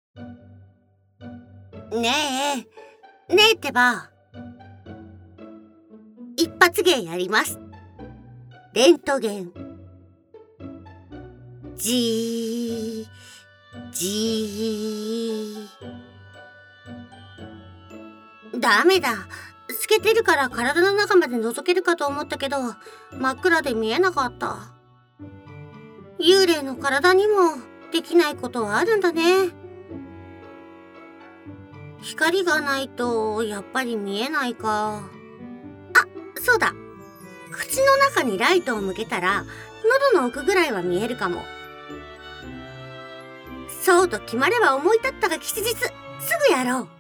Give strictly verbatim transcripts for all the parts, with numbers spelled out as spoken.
ねえ、ねえってば。一発芸やります。レントゲン。じー、じー。ダメだ。透けてるから体の中まで覗けるかと思ったけど、真っ暗で見えなかった。幽霊の体にもできないことはあるんだね。光がないとやっぱり見えないか。あ、そうだ。口の中にライトを向けたら喉の奥ぐらいは見えるかも。そうと決まれば思い立ったが吉日。すぐやろう。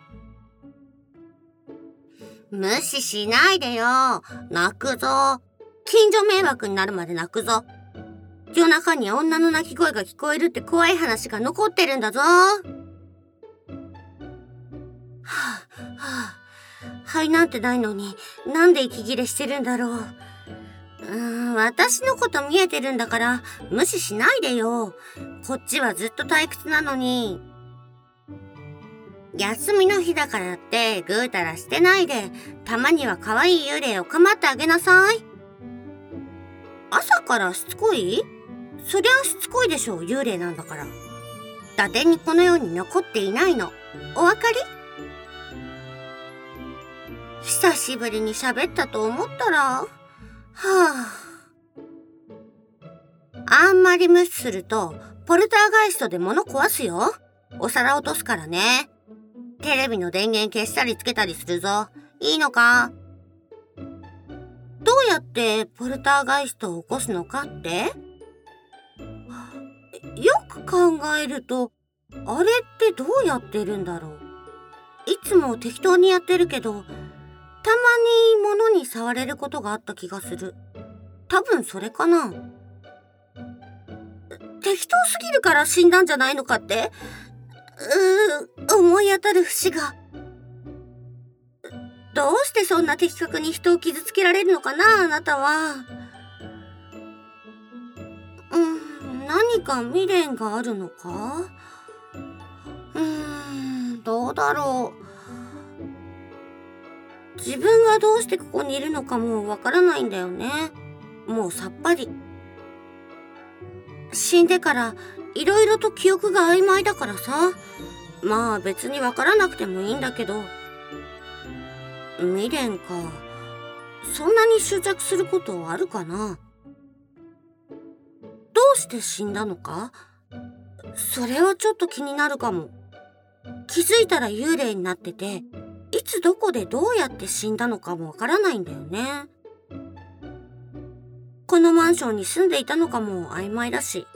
無視しないでよ。泣くぞ。近所迷惑になるまで泣くぞ。夜中に女の泣き声が聞こえるって怖い話が残ってるんだぞ。はあ、はあ、肺なんてないのになんで息切れしてるんだろう。うーん、私のこと見えてるんだから無視しないでよ。こっちはずっと退屈なのに。休みの日だからってぐうたらしてないで、たまには可愛い幽霊を構ってあげなさい。朝からしつこい？そりゃしつこいでしょう、幽霊なんだから。伊達にこの世に残っていないの。お分かり？久しぶりに喋ったと思ったら、はあ。あんまり無視するとポルターガイストで物壊すよ。お皿落とすからね。テレビの電源消したりつけたりするぞ。いいのか？どうやってポルターガイストを起こすのかって？よく考えると、あれってどうやってるんだろう。いつも適当にやってるけど、たまに物に触れることがあった気がする。多分それかな。適当すぎるから死んだんじゃないのかって？うー、思い当たる節が。どうしてそんな的確に人を傷つけられるのかな、あなたは。うん、何か未練があるのか？うーん、どうだろう。自分がどうしてここにいるのかもわからないんだよね。もうさっぱり。死んでからいろいろと記憶が曖昧だからさ。まあ別にわからなくてもいいんだけど。未練か。そんなに執着することあるかな。どうして死んだのか？それはちょっと気になるかも。気づいたら幽霊になってて、いつどこでどうやって死んだのかもわからないんだよね。このマンションに住んでいたのかも曖昧だし。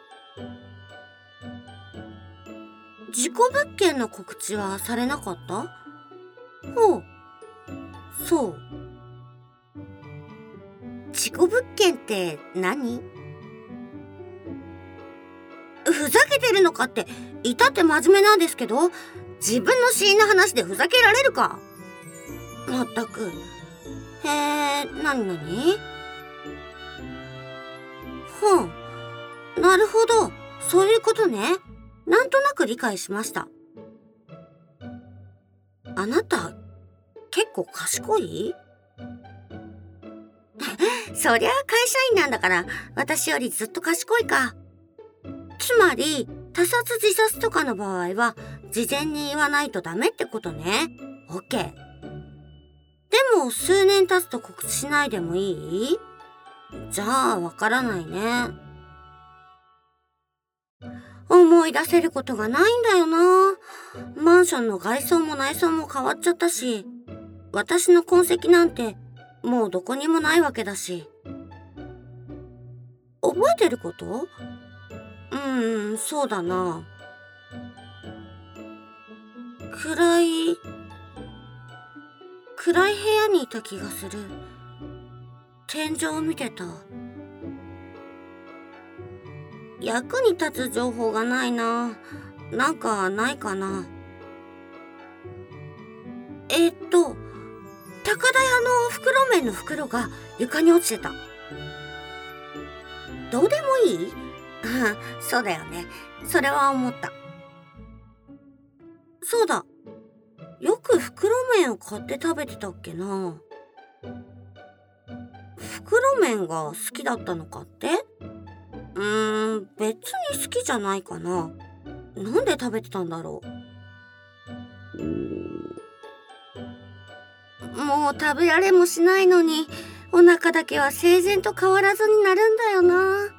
事故物件の告知はされなかった？ほう、そう。事故物件って何？ふざけてるのかって、いたって真面目なんですけど、自分の死因の話でふざけられるか。まったく。へえ、なになに？ほう、なるほど、そういうことね。なんとなく理解しました。あなた、結構賢い？そりゃ会社員なんだから、私よりずっと賢いか。つまり、他殺自殺とかの場合は、事前に言わないとダメってことね。オッケー。でも、数年経つと告知しないでもいい？じゃあ、わからないね。思い出せることがないんだよな。マンションの外装も内装も変わっちゃったし、私の痕跡なんてもうどこにもないわけだし。覚えてること？うーん、そうだな。暗い、暗い部屋にいた気がする。天井を見てた。役に立つ情報がないな。なんかないかな。えー、っと、高田屋の袋麺の袋が床に落ちてた。どうでもいい？そうだよね。それは思った。 そうだ。よく袋麺を買って食べてたっけな。袋麺が好きだったのかって？うーん、別に好きじゃないかな。なんで食べてたんだろう。もう食べられもしないのに、お腹だけは生前と変わらずになるんだよな。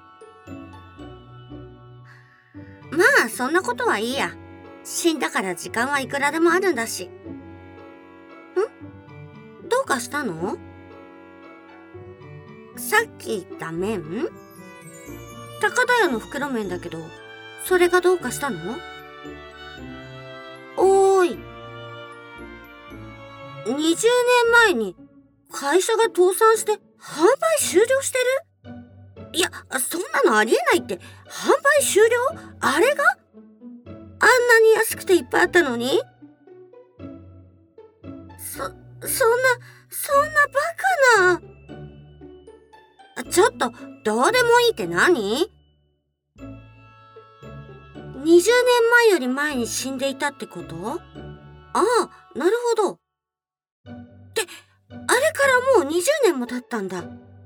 まあそんなことはいいや。死んだから時間はいくらでもあるんだし。ん？どうかしたの？さっき言った麺？高田屋の袋麺だけど、それがどうかしたの？おーい。にじゅうねんまえに会社が倒産して販売終了してる？いや、そんなのありえないって。販売終了？あれが？あんなに安くていっぱいあったのに？そ、そんな、そんなバカな。ちょっと、どうでもいいって何？ にじゅう 年前より前に死んでいたってこと？ああ、なるほど。って、あれからもうにじゅうねんも経ったんだ。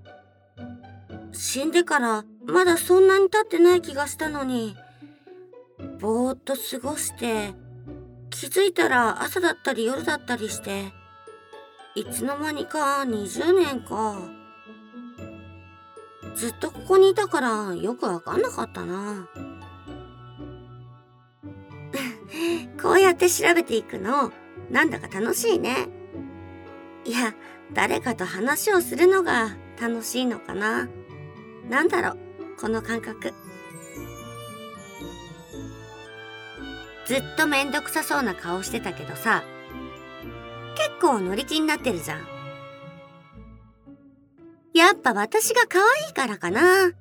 死んでからまだそんなに経ってない気がしたのに、ぼーっと過ごして、気づいたら朝だったり夜だったりして、いつの間にかにじゅうねんか。ずっとここにいたからよくわかんなかったな。こうやって調べていくの、なんだか楽しいね。いや、誰かと話をするのが楽しいのかな。なんだろう、この感覚。ずっとめんどくさそうな顔してたけどさ、結構乗り気になってるじゃん。やっぱ私が可愛いからかな。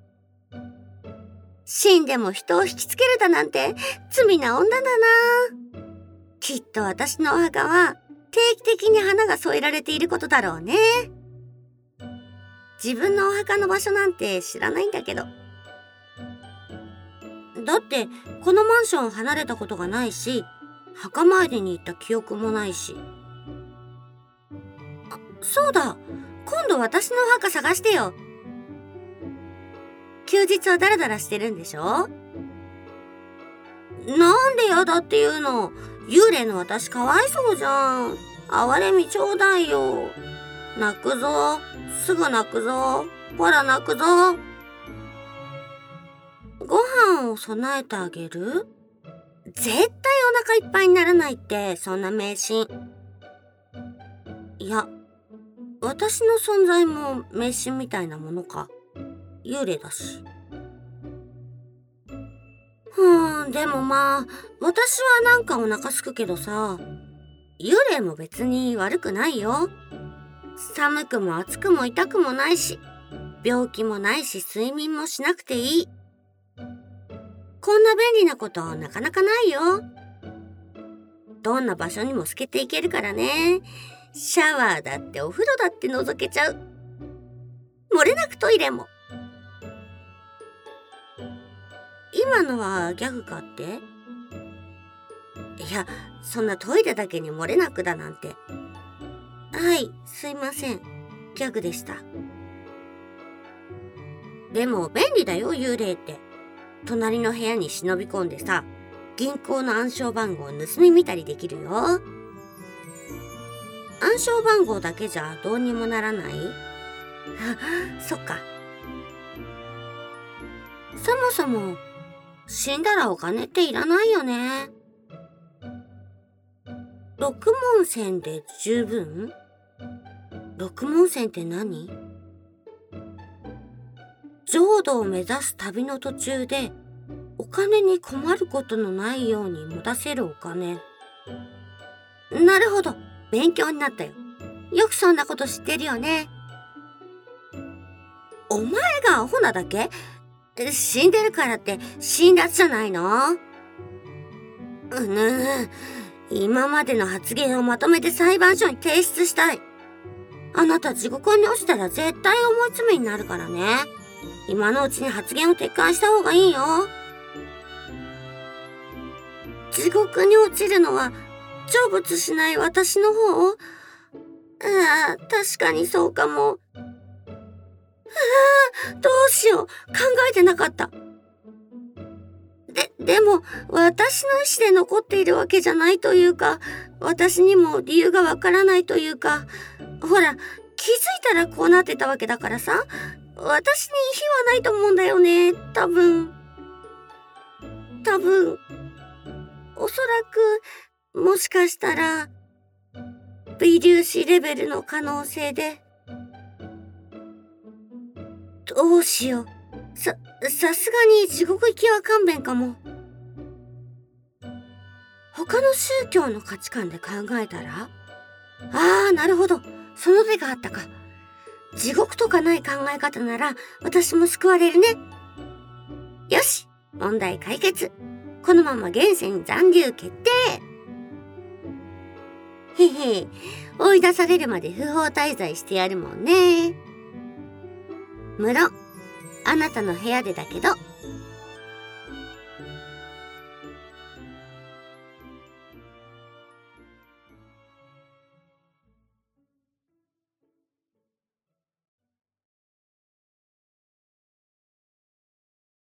死んでも人を引きつけるだなんて罪な女だな。きっと私のお墓は定期的に花が添えられていることだろうね。自分のお墓の場所なんて知らないんだけど。だってこのマンションを離れたことがないし、墓参りに行った記憶もないし。あ、そうだ。今度私のお墓探してよ。休日はダラダラしてるんでしょ？なんでやだって言うの？幽霊の私かわいそうじゃん。哀れみちょうだいよ。泣くぞ。すぐ泣くぞ。ほら泣くぞ。ご飯を備えてあげる？絶対お腹いっぱいにならないって、そんな迷信。いや、私の存在も迷信みたいなものか。幽霊だし。ふーん、でもまあ、私はなんかお腹すくけどさ、幽霊も別に悪くないよ。寒くも暑くも痛くもないし、病気もないし睡眠もしなくていい。こんな便利なことなかなかないよ。どんな場所にも透けていけるからね。シャワーだってお風呂だって覗けちゃう。漏れなくトイレも。今のはギャグかって？いや、そんなトイレだけに漏れなくだなんて。はい、すいません。ギャグでした。でも便利だよ、幽霊って。隣の部屋に忍び込んでさ、銀行の暗証番号を盗み見たりできるよ。暗証番号だけじゃどうにもならない？そっか。そもそも死んだらお金っていらないよね。六文銭で十分？六文銭って何？浄土を目指す旅の途中でお金に困ることのないように持たせるお金。なるほど、勉強になったよ。よくそんなこと知ってるよね。お前がアホなだけ？死んでるからって辛辣じゃないの？うぬ、今までの発言をまとめて裁判所に提出したい。あなた地獄に落ちたら絶対重い罪になるからね。今のうちに発言を撤回した方がいいよ。地獄に落ちるのは成仏しない私の方？ああ、確かにそうかも。ああ、どうしよう。考えてなかった。で、でも、私の意思で残っているわけじゃないというか、私にも理由がわからないというか、ほら、気づいたらこうなってたわけだからさ、私に非はないと思うんだよね、多分。多分、おそらく、もしかしたら、微粒子レベルの可能性で。どうしよう。さ、さすがに地獄行きは勘弁かも。他の宗教の価値観で考えたら、ああ、なるほど。その手があったか。地獄とかない考え方なら私も救われるね。よし、問題解決。このまま現世に残留決定。へへ、追い出されるまで不法滞在してやるもんね。無論、あなたの部屋でだけど。